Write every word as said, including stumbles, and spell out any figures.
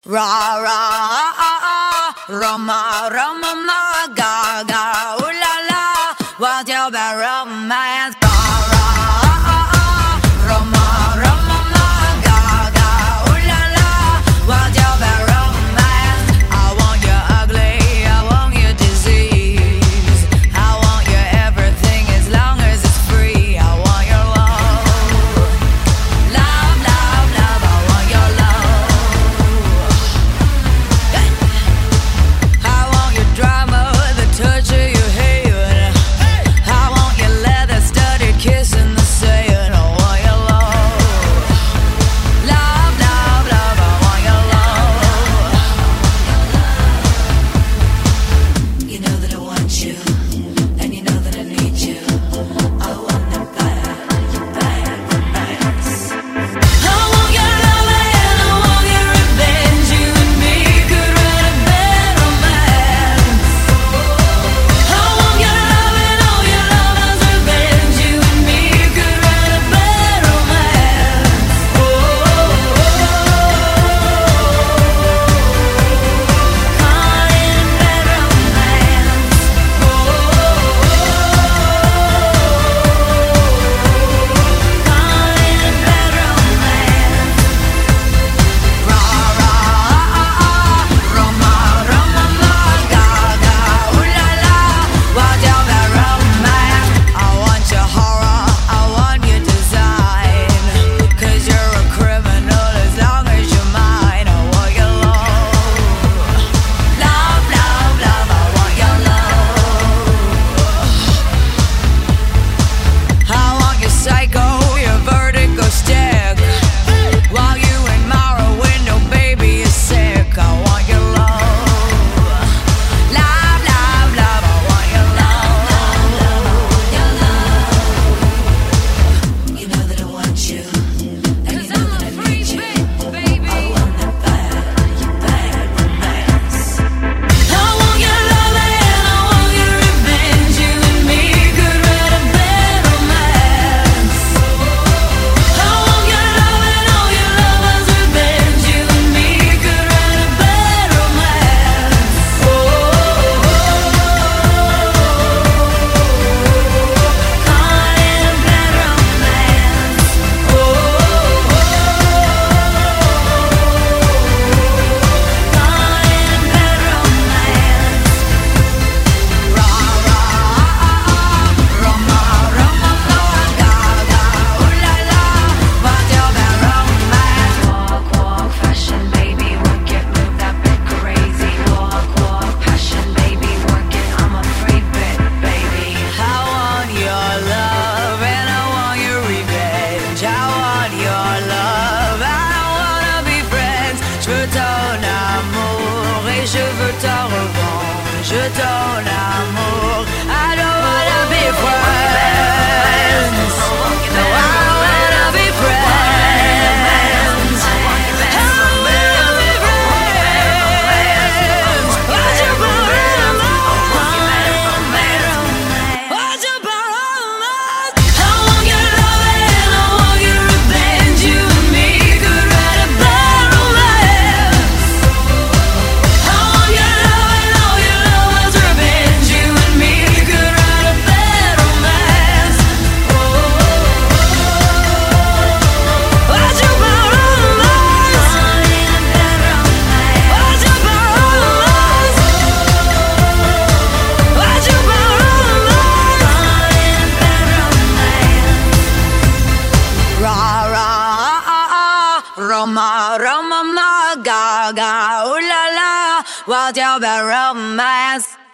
Ra ra ah ah, Roma Roma ma ga ga, ooh la la, what's your bad romance? Ra ra ah ah, Roma Roma ma ga ga, ooh la la, what's your bad romance? I want you ugly, I want you disease, I want you everything as long as it's free. I want your love, love, love, love. I want your love. I want your drama, the touch of your hand. I want your leather-studded kiss in the sand. I want your love, love, love, love. I want your love. You know that I want you, and you know that I need you. I want them bad, bad romance. I want your love and I want your revenge. You and me could write a bad romance. I want your love and all your lovers' revenge. You and me could write a bad romance. Oh, caught in bad romance. Oh, caught in bad romance. Ra ra ah ah, Roma Roma ma ga ga, ooh la la, what's your bad romance? I want your horror, I want your design, 'cause you're a criminal as long as you're mine. I want your love, love, love, love. I want your love. I want your psycho, your vertigo stick, while you admire a window, baby, you're sick. I want your love, love, love, love. I want your love, your love. You know that I want you, and you know that I need you. I want that bad, bad romance. I want your love and I want your revenge. You and me could write a bad romance. I want your love and all your lovers' revenge. You and me could write a bad romance. Oh, caught in a bad romance. Oh, caught in a bad romance. Ra ra ah ah, Roma Roma ma ga ga, ooh la la, what's your bad romance? Walk walk fashion, baby, work it, move that bit crazy. Walk walk passion, baby, work it, I'm a free bit, baby. I want your love and I want your revenge. I want your love, I don't wanna be friends. Je veux ton amour et je veux ta revanche. Je veux ton amour, I don't wanna be friends. No, I don't wanna be friends. I don't wanna be friends. What's your problem? What's your problem? I want your love and I want your revenge. You and me could write a bad romance. I want your love and all your lovers' revenge. You and me could write a bad romance. Oh, what's your problem? What's your problem? What's your problem? Ra ra ah ah, Roma Roma ma ga ga, ooh la la, what's your bad romance?